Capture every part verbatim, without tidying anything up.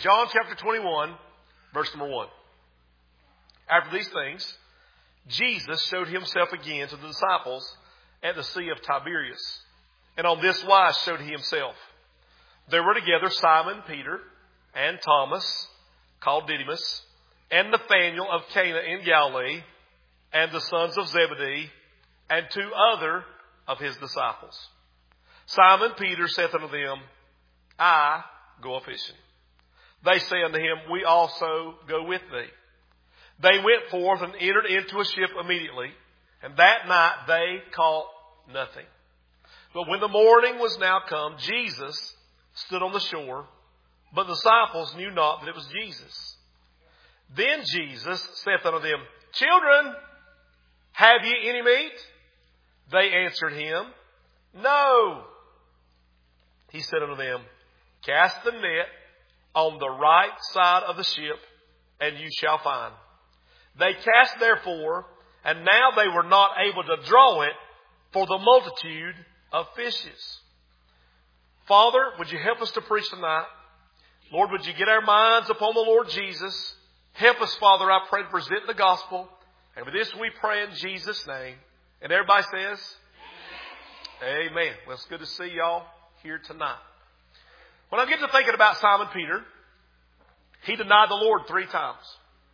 John chapter twenty-one, verse number one. After these things, Jesus showed himself again to the disciples at the Sea of Tiberias. And on this wise showed he himself. There were together Simon Peter and Thomas, called Didymus, and Nathanael of Cana in Galilee, and the sons of Zebedee, and two other of his disciples. Simon Peter saith unto them, I go a-fishing. They say unto him, We also go with thee. They went forth and entered into a ship immediately, and that night they caught nothing. But when the morning was now come, Jesus stood on the shore, but the disciples knew not that it was Jesus. Then Jesus saith unto them, Children, have ye any meat? They answered him, No. He said unto them, Cast the net on the right side of the ship, and you shall find. They cast therefore, and now they were not able to draw it for the multitude of fishes. Father, would you help us to preach tonight? Lord, would you get our minds upon the Lord Jesus? Help us, Father, I pray, to present the gospel. And with this we pray in Jesus' name. And everybody says, Amen. Amen. Well, it's good to see y'all here tonight. When I get to thinking about Simon Peter, he denied the Lord three times.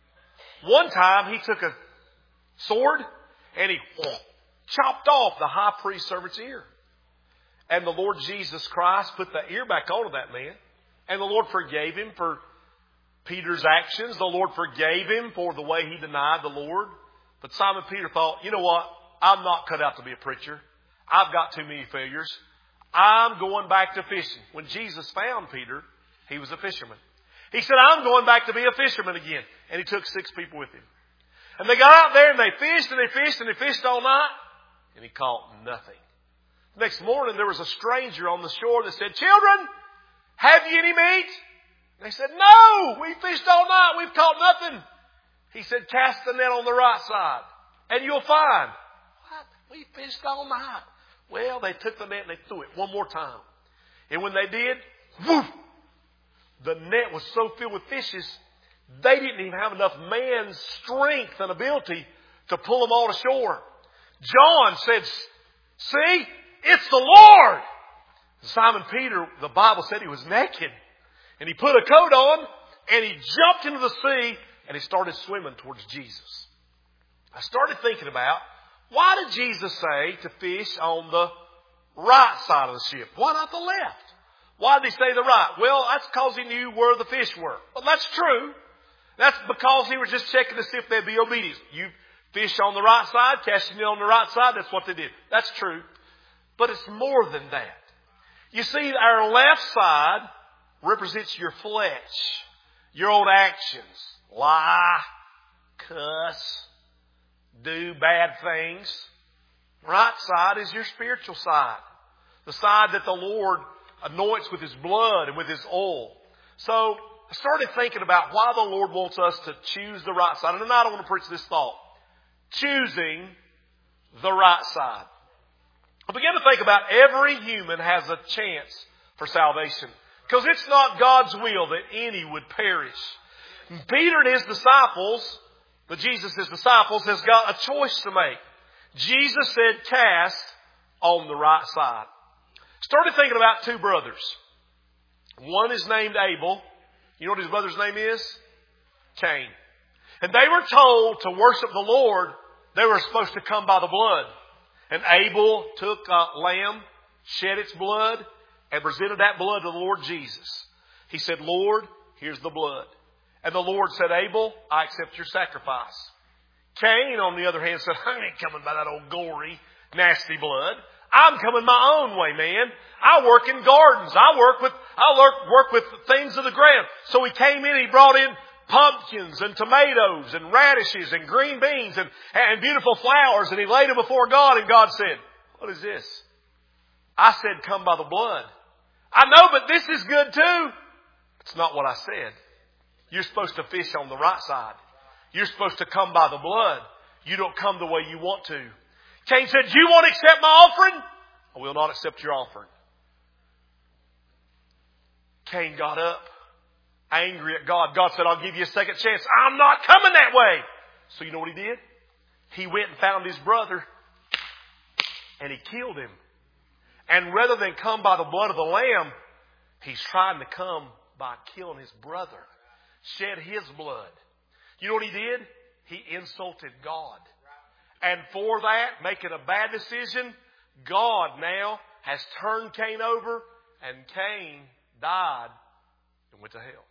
One time he took a sword and he chopped off the high priest servant's ear. And the Lord Jesus Christ put the ear back onto that man. And the Lord forgave him for Peter's actions. The Lord forgave him for the way he denied the Lord. But Simon Peter thought, you know what? I'm not cut out to be a preacher. I've got too many failures. I'm going back to fishing. When Jesus found Peter, he was a fisherman. He said, I'm going back to be a fisherman again. And he took six people with him. And they got out there and they fished and they fished and they fished all night. And he caught nothing. Next morning there was a stranger on the shore that said, Children, have you any meat? And they said, No, we fished all night. We've caught nothing. He said, Cast the net on the right side and you'll find. What? We fished all night. Well, they took the net and they threw it one more time. And when they did, woof, the net was so filled with fishes, they didn't even have enough man's strength and ability to pull them all to shore. John said, See, it's the Lord. Simon Peter, the Bible said he was naked. And he put a coat on and he jumped into the sea and he started swimming towards Jesus. I started thinking about, why did Jesus say to fish on the right side of the ship? Why not the left? Why did he say the right? Well, that's because he knew where the fish were. Well, that's true. That's because he was just checking to see if they'd be obedient. You fish on the right side, casting it on the right side, that's what they did. That's true. But it's more than that. You see, our left side represents your flesh, your own actions. Lie, cuss, do bad things. Right side is your spiritual side. The side that the Lord anoints with His blood and with His oil. So I started thinking about why the Lord wants us to choose the right side. And tonight I want to preach this thought. Choosing the right side. I began to think about every human has a chance for salvation. Because it's not God's will that any would perish. Peter and his disciples, the Jesus, his disciples, has got a choice to make. Jesus said, Cast on the right side. Started thinking about two brothers. One is named Abel. You know what his brother's name is? Cain. And they were told to worship the Lord, they were supposed to come by the blood. And Abel took a lamb, shed its blood, and presented that blood to the Lord Jesus. He said, Lord, here's the blood. And the Lord said, Abel, I accept your sacrifice. Cain, on the other hand, said, I ain't coming by that old gory, nasty blood. I'm coming my own way, man. I work in gardens. I work with, I work, work with things of the ground. So he came in, he brought in pumpkins and tomatoes and radishes and green beans and, and beautiful flowers, and he laid them before God, and God said, what is this? I said, come by the blood. I know, but this is good too. It's not what I said. You're supposed to fish on the right side. You're supposed to come by the blood. You don't come the way you want to. Cain said, you won't accept my offering? I will not accept your offering. Cain got up angry at God. God said, I'll give you a second chance. I'm not coming that way. So you know what he did? He went and found his brother and he killed him. And rather than come by the blood of the lamb, he's trying to come by killing his brother. Shed his blood. You know what he did? He insulted God. And for that, making a bad decision, God now has turned Cain over, and Cain died and went to hell.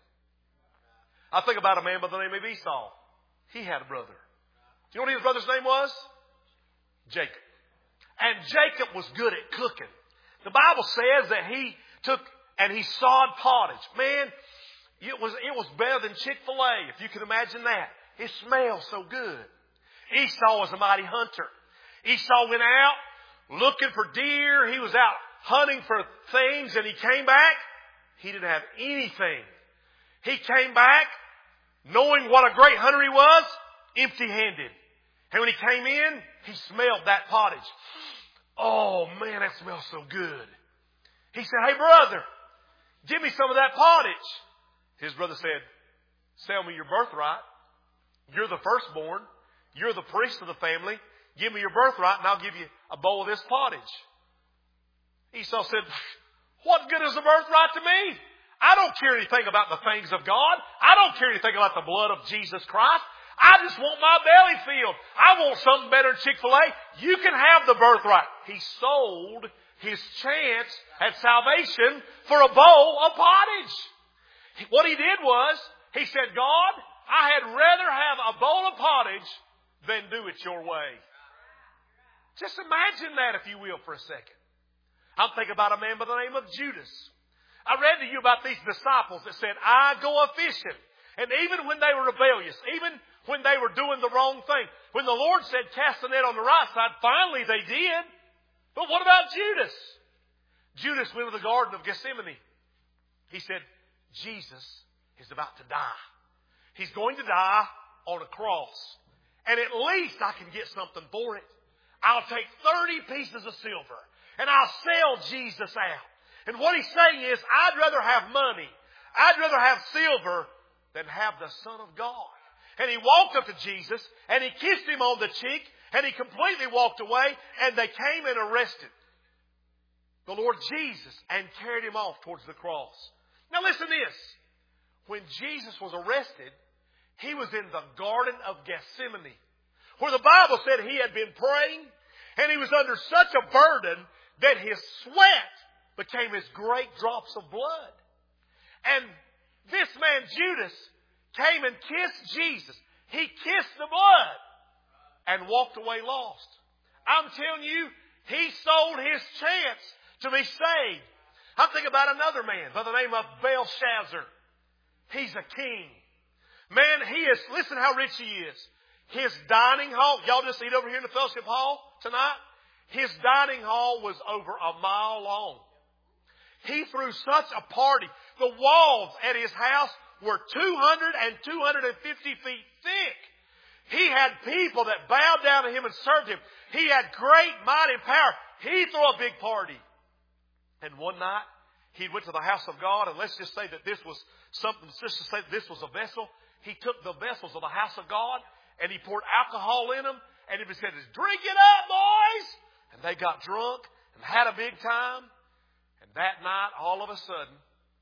I think about a man by the name of Esau. He had a brother. Do you know what his brother's name was? Jacob. And Jacob was good at cooking. The Bible says that he took and he sawed pottage. Man, it was, it was better than Chick-fil-A, if you can imagine that. It smelled so good. Esau was a mighty hunter. Esau went out looking for deer. He was out hunting for things, and he came back. He didn't have anything. He came back knowing what a great hunter he was, empty-handed. And when he came in, he smelled that pottage. Oh, man, that smells so good. He said, hey, brother, give me some of that pottage. His brother said, sell me your birthright. You're the firstborn. You're the priest of the family. Give me your birthright and I'll give you a bowl of this pottage. Esau said, what good is the birthright to me? I don't care anything about the things of God. I don't care anything about the blood of Jesus Christ. I just want my belly filled. I want something better than Chick-fil-A. You can have the birthright. He sold his chance at salvation for a bowl of pottage. What he did was, he said, God, I had rather have a bowl of pottage than do it your way. Just imagine that, if you will, for a second. I'm thinking about a man by the name of Judas. I read to you about these disciples that said, I go a-fishing. And even when they were rebellious, even when they were doing the wrong thing, when the Lord said, cast the net on the right side, finally they did. But what about Judas? Judas went to the Garden of Gethsemane. He said, Jesus is about to die. He's going to die on a cross. And at least I can get something for it. I'll take thirty pieces of silver and I'll sell Jesus out. And what he's saying is, I'd rather have money, I'd rather have silver than have the Son of God. And he walked up to Jesus and he kissed him on the cheek and he completely walked away, and they came and arrested the Lord Jesus and carried him off towards the cross. Now listen to this. When Jesus was arrested, he was in the Garden of Gethsemane, where the Bible said he had been praying, and he was under such a burden that his sweat became as great drops of blood. And this man, Judas, came and kissed Jesus. He kissed the blood and walked away lost. I'm telling you, he sold his chance to be saved. I'm thinking about another man by the name of Belshazzar. He's a king. Man, he is, listen how rich he is. His dining hall, y'all just eat over here in the fellowship hall tonight? His dining hall was over a mile long. He threw such a party. The walls at his house were two hundred and two hundred fifty feet thick. He had people that bowed down to him and served him. He had great might and power. He threw a big party. And one night, he went to the house of God, and let's just say that this was something, let's just say that this was a vessel. He took the vessels of the house of God, and he poured alcohol in them, and he said, drink it up, boys! And they got drunk and had a big time. And that night, all of a sudden,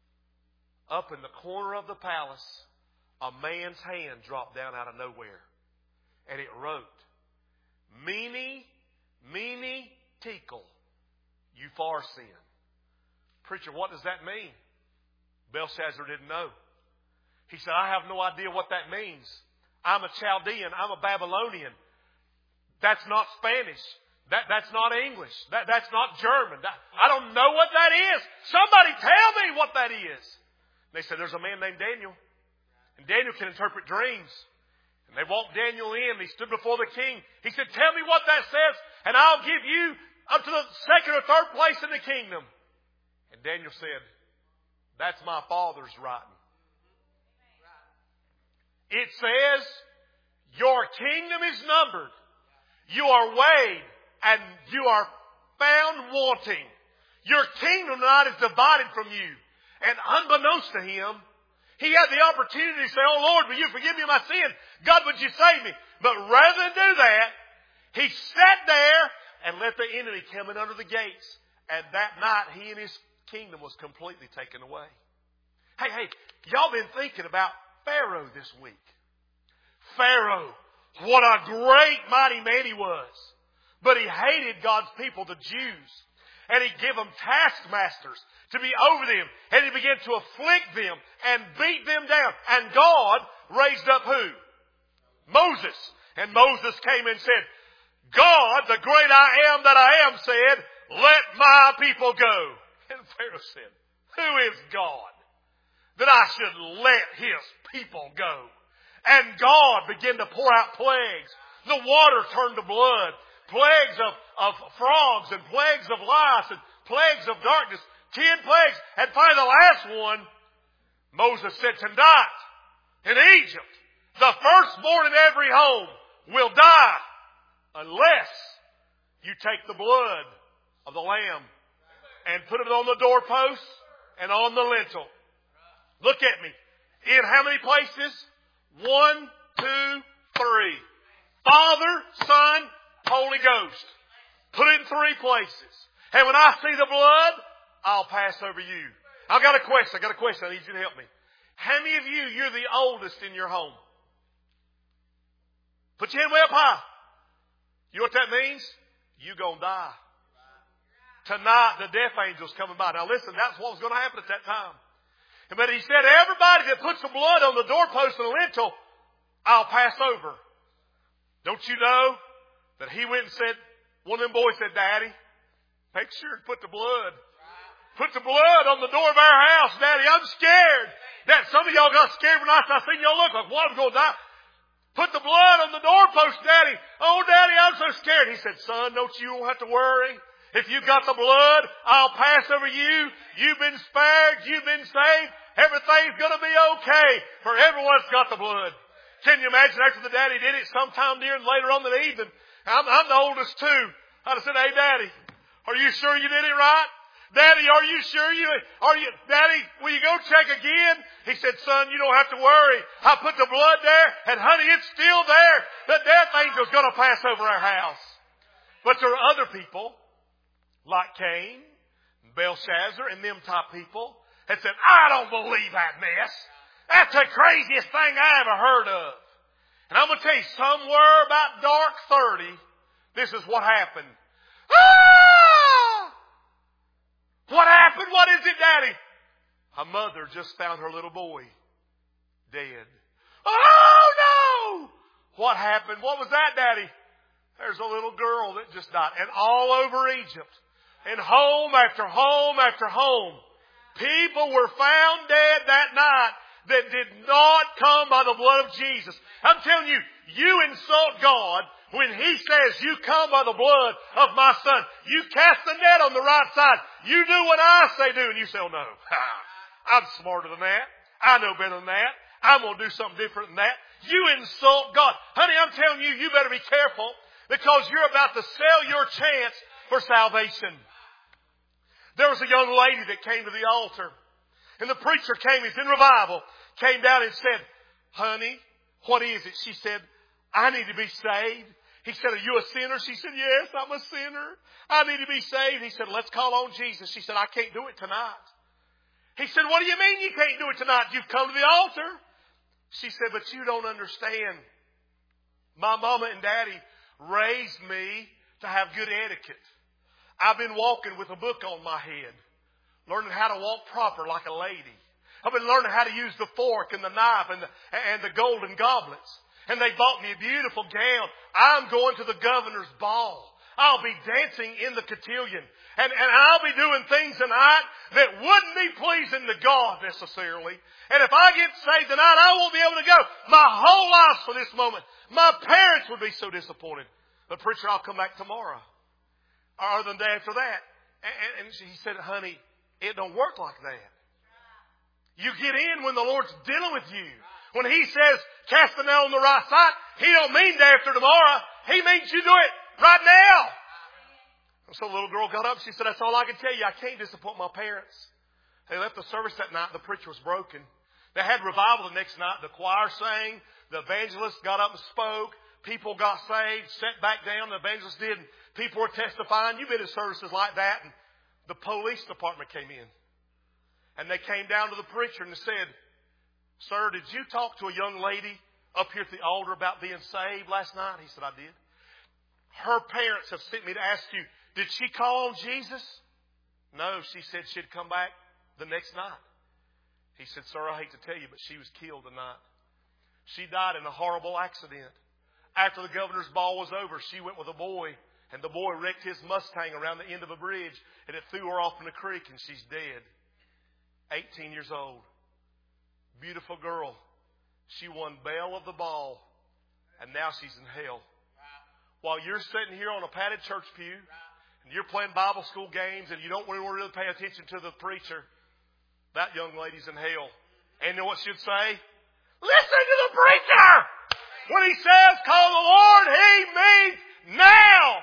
up in the corner of the palace, a man's hand dropped down out of nowhere. And it wrote, Mene, Mene, Tekel, Upharsin. Preacher, what does that mean? Belshazzar didn't know. He said, I have no idea what that means. I'm a Chaldean. I'm a Babylonian. That's not Spanish. That, that's not English. That, that's not German. That, I don't know what that is. Somebody tell me what that is. And they said, there's a man named Daniel. And Daniel can interpret dreams. And they walked Daniel in. He stood before the king. He said, tell me what that says, and I'll give you up to the second or third place in the kingdom. And Daniel said, that's my father's writing. It says, your kingdom is numbered. You are weighed and you are found wanting. Your kingdom tonight is divided from you. And unbeknownst to him, He had the opportunity to say, oh Lord, will you forgive me of my sin? God, would you save me? But rather than do that, he sat there and let the enemy come in under the gates. And that night, he and his kingdom was completely taken away. Hey, hey, y'all been thinking about Pharaoh this week. Pharaoh, what a great mighty man he was. But he hated God's people, the Jews. And he gave them taskmasters to be over them. And he began to afflict them and beat them down. And God raised up who? Moses. And Moses came and said, God, the great I am that I am, said, let my people go. And Pharaoh said, who is God that I should let his people go? And God began to pour out plagues. The water turned to blood. Plagues of, of frogs and plagues of lice and plagues of darkness. Ten plagues. And finally the last one, Moses said, tonight in Egypt, the firstborn in every home will die unless you take the blood of the lamb and put it on the doorposts and on the lintel. Look at me. In how many places? One, two, three. Father, Son, Holy Ghost. Put it in three places. And when I see the blood, I'll pass over you. I've got a question. I've got a question. I need you to help me. How many of you, you're the oldest in your home? Put your hand way up high. You know what that means? You're going to die. Tonight, the death angel's coming by. Now listen, that's what was going to happen at that time. But he said, everybody that puts the blood on the doorpost and the lintel, I'll pass over. Don't you know that he went and said, one of them boys said, Daddy, make sure to put the blood. Put the blood on the door of our house, Daddy. I'm scared. Dad, some of y'all got scared when I seen y'all look like, what, I'm going to die. Put the blood on the doorpost, Daddy. Oh, Daddy, I'm so scared. He said, son, don't you don't have to worry. If you've got the blood, I'll pass over you. You've been spared. You've been saved. Everything's going to be okay. For everyone's got the blood. Can you imagine after the daddy did it sometime during later on in the evening? I'm, I'm the oldest too. I'd have said, hey, Daddy, are you sure you did it right? Daddy, are you sure you, are you, Daddy, will you go check again? He said, son, you don't have to worry. I put the blood there and honey, it's still there. The death angel's going to pass over our house. But there are other people like Cain, Belshazzar, and them type people that said, I don't believe that mess. That's the craziest thing I ever heard of. And I'm going to tell you, somewhere about dark thirty, this is what happened. Ah! What happened? What is it, Daddy? A mother just found her little boy dead. Oh, no! What happened? What was that, Daddy? There's a little girl that just died. And all over Egypt, and home after home after home, people were found dead that night that did not come by the blood of Jesus. I'm telling you, you insult God when He says you come by the blood of my Son. You cast the net on the right side. You do what I say do. And you say, oh no, I'm smarter than that. I know better than that. I'm going to do something different than that. You insult God. Honey, I'm telling you, you better be careful because you're about to sell your chance for salvation. There was a young lady that came to the altar. And the preacher came, he's in revival, came down and said, honey, what is it? She said, I need to be saved. He said, are you a sinner? She said, yes, I'm a sinner. I need to be saved. He said, let's call on Jesus. She said, I can't do it tonight. He said, what do you mean you can't do it tonight? You've come to the altar. She said, but you don't understand. My mama and daddy raised me to have good etiquette. I've been walking with a book on my head, learning how to walk proper like a lady. I've been learning how to use the fork and the knife and the, and the golden goblets. And they bought me a beautiful gown. I'm going to the governor's ball. I'll be dancing in the cotillion. And, and I'll be doing things tonight that wouldn't be pleasing to God necessarily. And if I get saved tonight, I won't be able to go. My whole life for this moment. My parents would be so disappointed. But preacher, I'll come back tomorrow. Or the day after that. And, and she said, honey, it don't work like that. You get in when the Lord's dealing with you. When He says, cast the net on the right side, He don't mean day after tomorrow. He means you do it right now. So the little girl got up. She said, that's all I can tell you. I can't disappoint my parents. They left the service that night. The preacher was broken. They had revival the next night. The choir sang. The evangelist got up and spoke. People got saved, sat back down. The evangelist did. People were testifying. You've been in services like that. And the police department came in. And they came down to the preacher and said, "Sir, did you talk to a young lady up here at the altar about being saved last night?" He said, "I did." "Her parents have sent me to ask you, did she call on Jesus?" "No, she said she'd come back the next night." He said, "Sir, I hate to tell you, but she was killed tonight. She died in a horrible accident. After the governor's ball was over, she went with a boy, and the boy wrecked his Mustang around the end of a bridge, and it threw her off in the creek, and she's dead. eighteen years old. Beautiful girl. She won bail of the ball, and now she's in hell. While you're sitting here on a padded church pew, and you're playing Bible school games, and you don't really pay attention to the preacher, that young lady's in hell. And you know what she'd say? Listen to the preacher! When he says, call the Lord, he means now.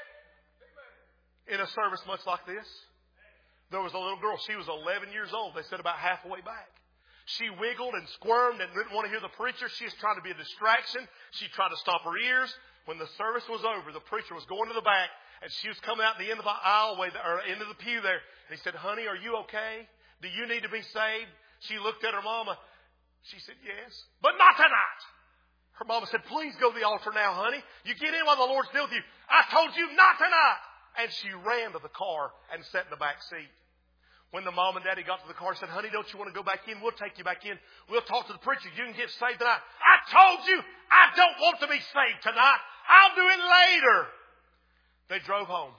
In a service much like this, there was a little girl. She was eleven years old. They said about halfway back. She wiggled and squirmed and didn't want to hear the preacher. She was trying to be a distraction. She tried to stop her ears. When the service was over, the preacher was going to the back, and she was coming out the end of the aisleway, or end of the pew there. And he said, "Honey, are you okay? Do you need to be saved?" She looked at her mama. She said, "Yes, but not tonight." Her mama said, "Please go to the altar now, honey. You get in while the Lord's dealing with you. I told you not tonight." And she ran to the car and sat in the back seat. When the mom and daddy got to the car, said, "Honey, don't you want to go back in? We'll take you back in. We'll talk to the preacher. You can get saved tonight." "I told you I don't want to be saved tonight. I'll do it later." They drove home.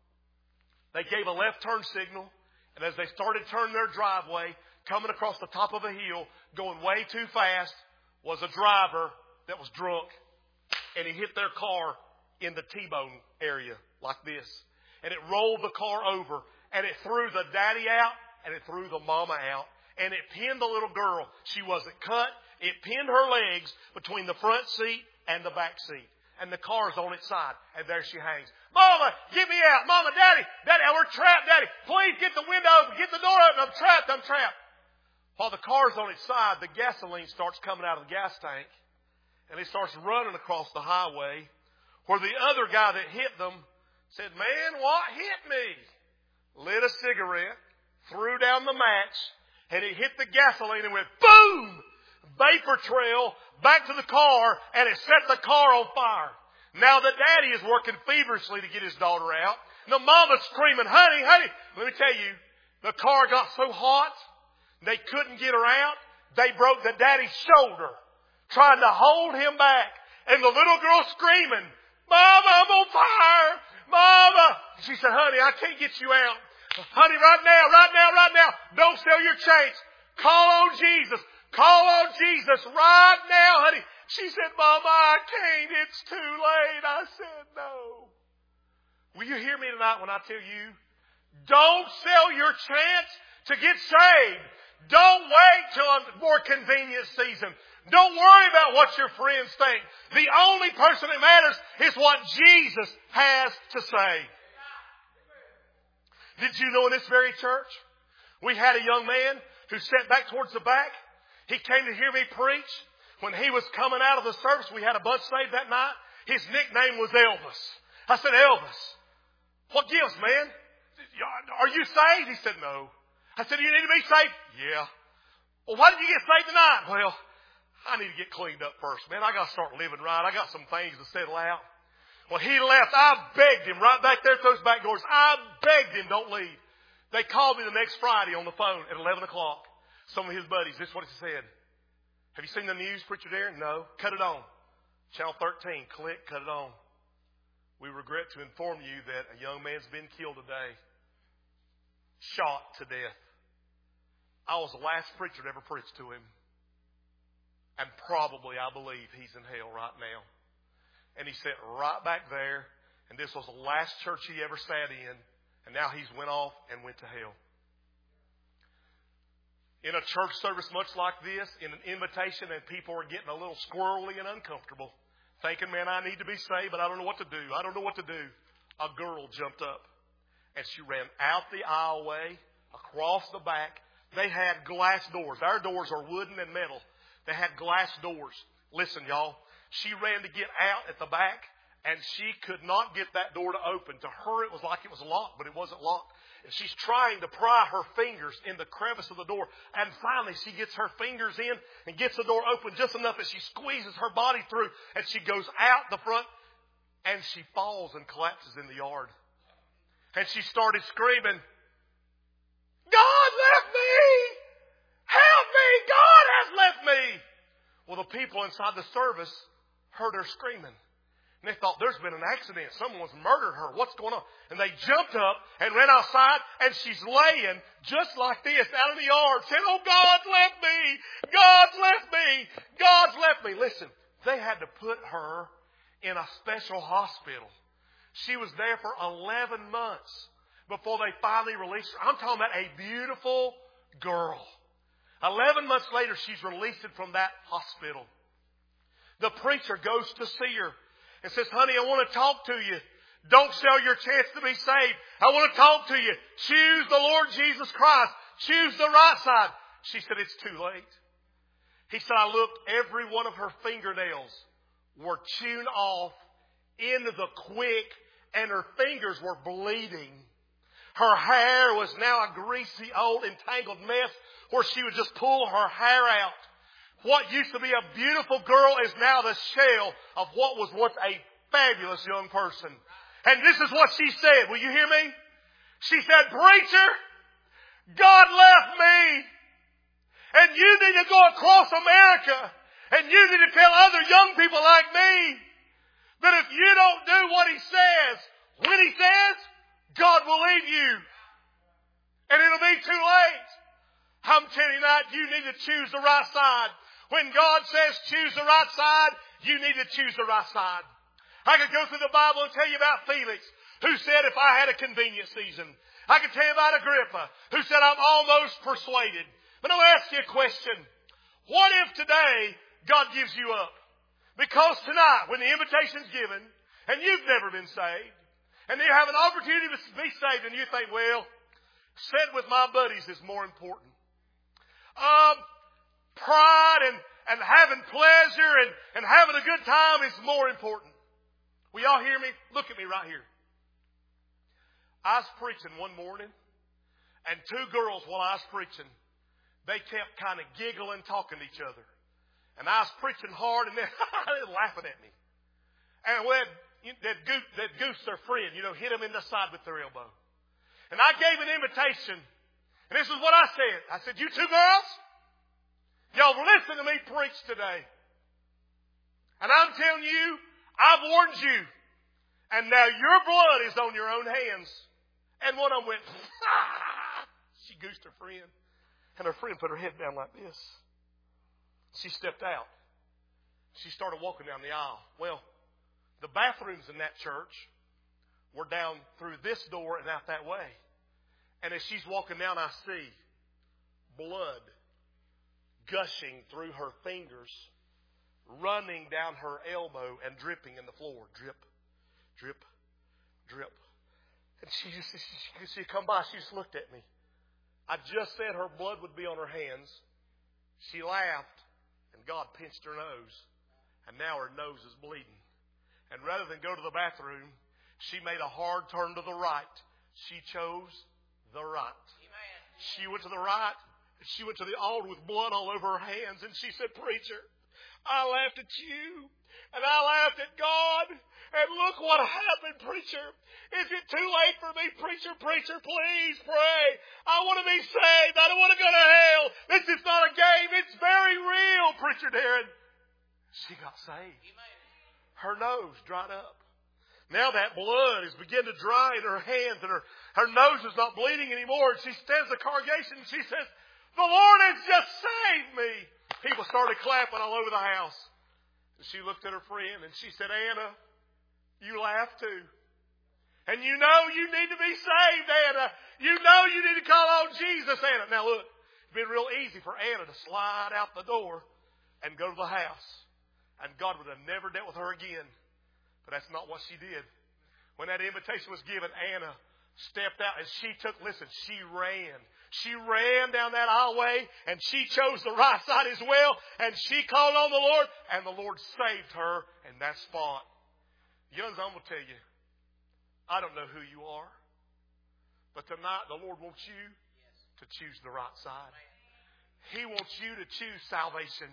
They gave a left turn signal. And as they started turning their driveway, coming across the top of a hill, going way too fast, was a driver that was drunk. And he hit their car in the T-bone area like this. And it rolled the car over. And it threw the daddy out. And it threw the mama out. And it pinned the little girl. She wasn't cut. It pinned her legs between the front seat and the back seat. And the car's on its side. And there she hangs. "Mama, get me out. Mama, Daddy, Daddy, we're trapped. Daddy, please get the window open. Get the door open. I'm trapped. I'm trapped." While the car's on its side, the gasoline starts coming out of the gas tank. And it starts running across the highway. Where the other guy that hit them said, "Man, what hit me?" Lit a cigarette. Threw down the match. And it hit the gasoline and went boom! Vapor trail back to the car, and it set the car on fire. Now the daddy is working feverishly to get his daughter out. And the mama's screaming, "Honey, honey." Let me tell you, the car got so hot, they couldn't get her out. They broke the daddy's shoulder, trying to hold him back. And the little girl screaming, "Mama, I'm on fire. Mama." She said, "Honey, I can't get you out. Honey, right now, right now, right now. Don't sell your chains. Call on Jesus. Call on Jesus right now, honey." She said, "Mama, I can't. It's too late." I said, "No." Will you hear me tonight when I tell you, don't sell your chance to get saved. Don't wait till a more convenient season. Don't worry about what your friends think. The only person that matters is what Jesus has to say. Did you know in this very church, we had a young man who sat back towards the back. He came to hear me preach. When he was coming out of the service, we had a bunch saved that night. His nickname was Elvis. I said, "Elvis, what gives, man? Are you saved?" He said, "No." I said, "You need to be saved?" "Yeah." "Well, why did you get saved tonight?" "Well, I need to get cleaned up first, man. I got to start living right. I got some things to settle out." Well, he left. I begged him right back there at those back doors. I begged him, "Don't leave." They called me the next Friday on the phone at eleven o'clock. Some of his buddies, this is what he said. "Have you seen the news, Preacher Darren?" "No." "Cut it on. Channel thirteen, click, cut it on. We regret to inform you that a young man's been killed today. Shot to death. I was the last preacher to ever preach to him. And probably, I believe, he's in hell right now." And he sat right back there. And this was the last church he ever sat in. And now he's went off and went to hell. In a church service much like this, in an invitation, and people are getting a little squirrely and uncomfortable, thinking, "Man, I need to be saved, but I don't know what to do. I don't know what to do." A girl jumped up, and she ran out the aisleway, across the back. They had glass doors. Our doors are wooden and metal. They had glass doors. Listen, y'all. She ran to get out at the back, and she could not get that door to open. To her, it was like it was locked, but it wasn't locked. And she's trying to pry her fingers in the crevice of the door. And finally, she gets her fingers in and gets the door open just enough that she squeezes her body through. And she goes out the front, and she falls and collapses in the yard. And she started screaming, God left me! Help me! God has left me! Well, the people inside the service heard her screaming. And they thought, there's been an accident. Someone's murdered her. What's going on? And they jumped up and ran outside, and she's laying just like this out in the yard, saying, oh, God's left me! God's left me! God's left me! Listen, they had to put her in a special hospital. She was there for eleven months before they finally released her. I'm talking about a beautiful girl. Eleven months later, she's released from that hospital. The preacher goes to see her and says, honey, I want to talk to you. Don't sell your chance to be saved. I want to talk to you. Choose the Lord Jesus Christ. Choose the right side. She said, it's too late. He said, I looked, every one of her fingernails were chewed off into the quick, and her fingers were bleeding. Her hair was now a greasy, old, entangled mess where she would just pull her hair out. What used to be a beautiful girl is now the shell of what was once a fabulous young person. And this is what she said. Will you hear me? She said, preacher, God left me. And you need to go across America. And you need to tell other young people like me that if you don't do what He says, when He says, God will leave you. And it'll be too late. I'm telling you tonight, you need to choose the right side. When God says choose the right side, you need to choose the right side. I could go through the Bible and tell you about Felix, who said if I had a convenient season. I could tell you about Agrippa, who said I'm almost persuaded. But I'll ask you a question. What if today God gives you up? Because tonight, when the invitation's given, and you've never been saved, and you have an opportunity to be saved, and you think, well, sitting with my buddies is more important. Um, pride and, and having pleasure and, and having a good time is more important. Will y'all hear me? Look at me right here. I was preaching one morning, and two girls while I was preaching, they kept kind of giggling, talking to each other. And I was preaching hard, and then they were laughing at me. And when that goose, that goose, their friend, you know, hit them in the side with their elbow. And I gave an invitation, and this is what I said. I said, you two girls, y'all listen to me preach today. And I'm telling you, I've warned you. And now your blood is on your own hands. And one of them went, ah! She goosed her friend. And her friend put her head down like this. She stepped out. She started walking down the aisle. Well, the bathrooms in that church were down through this door and out that way. And as she's walking down, I see blood gushing through her fingers, running down her elbow and dripping in the floor. Drip, drip, drip. And she just, she, she come by, she just looked at me. I just said her blood would be on her hands. She laughed, and God pinched her nose. And now her nose is bleeding. And rather than go to the bathroom, she made a hard turn to the right. She chose the right. Amen. She went to the right. She went to the altar with blood all over her hands. And she said, preacher, I laughed at you. And I laughed at God. And look what happened, preacher. Is it too late for me, preacher? Preacher, please pray. I want to be saved. I don't want to go to hell. This is not a game. It's very real, Preacher Darren. She got saved. Amen. Her nose dried up. Now that blood is beginning to dry in her hands, and her, her nose is not bleeding anymore. And she stands at the congregation and she says, the Lord has just saved me. People started clapping all over the house. And she looked at her friend and she said, Anna, you laugh too. And you know you need to be saved, Anna. You know you need to call on Jesus, Anna. Now look, it'd been real easy for Anna to slide out the door and go to the house. And God would have never dealt with her again. But that's not what she did. When that invitation was given, Anna stepped out and she took, listen, she ran. She ran down that aisleway and she chose the right side as well. And she called on the Lord and the Lord saved her in that spot. You know, I'm going to tell you, I don't know who you are, but tonight the Lord wants you to choose the right side. He wants you to choose salvation.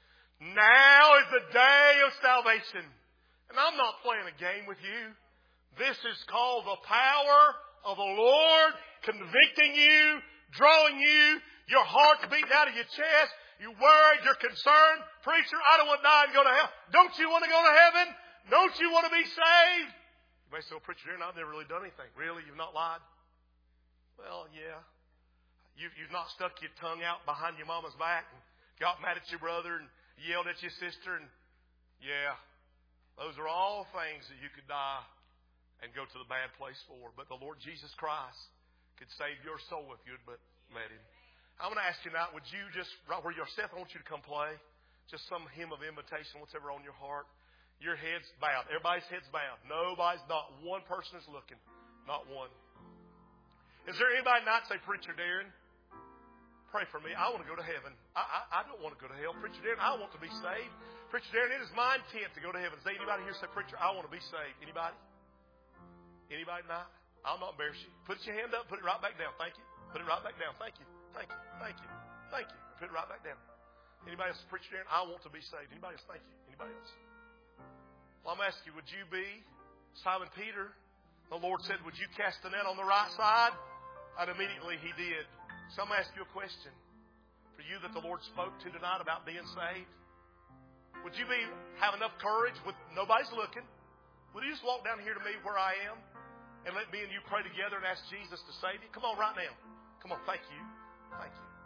Now is the day of salvation. And I'm not playing a game with you. This is called the power of the Lord convicting you, drawing you, your heart's beating out of your chest. You're worried, you're concerned. Preacher, I don't want to die and go to hell. Don't you want to go to heaven? Don't you want to be saved? You may say, well, preacher, I've never really done anything. Really? You've not lied? Well, yeah. You've, you've not stuck your tongue out behind your mama's back and got mad at your brother and yelled at your sister. And yeah, those are all things that you could die and go to the bad place for. But the Lord Jesus Christ could save your soul if you'd but let Him. I'm going to ask you tonight, would you just, right where you're, Seth, I want you to come play. Just some hymn of invitation, whatever on your heart. Your head's bowed. Everybody's head's bowed. Nobody's, not one person is looking. Not one. Is there anybody not say, Preacher Darren, pray for me. I want to go to heaven. I, I, I don't want to go to hell. Preacher Darren, I want to be saved. Preacher Darren, it is my intent to go to heaven. Is there anybody here say, Preacher, I want to be saved? Anybody? Anybody not? I'll not embarrass you. Put your hand up. Put it right back down. Thank you. Put it right back down. Thank you. Thank you. Thank you. Thank you. Put it right back down. Anybody else? Preacher Darren, I want to be saved. Anybody else? Thank you. Anybody else? Well, I'm asking you, would you be Simon Peter? The Lord said, would you cast the net on the right side? And immediately he did. So I'm going to ask you a question. For you that the Lord spoke to tonight about being saved. Would you be have enough courage with nobody's looking? Would you just walk down here to me where I am? And let me and you pray together and ask Jesus to save you? Come on right now. Come on. Thank you. Thank you.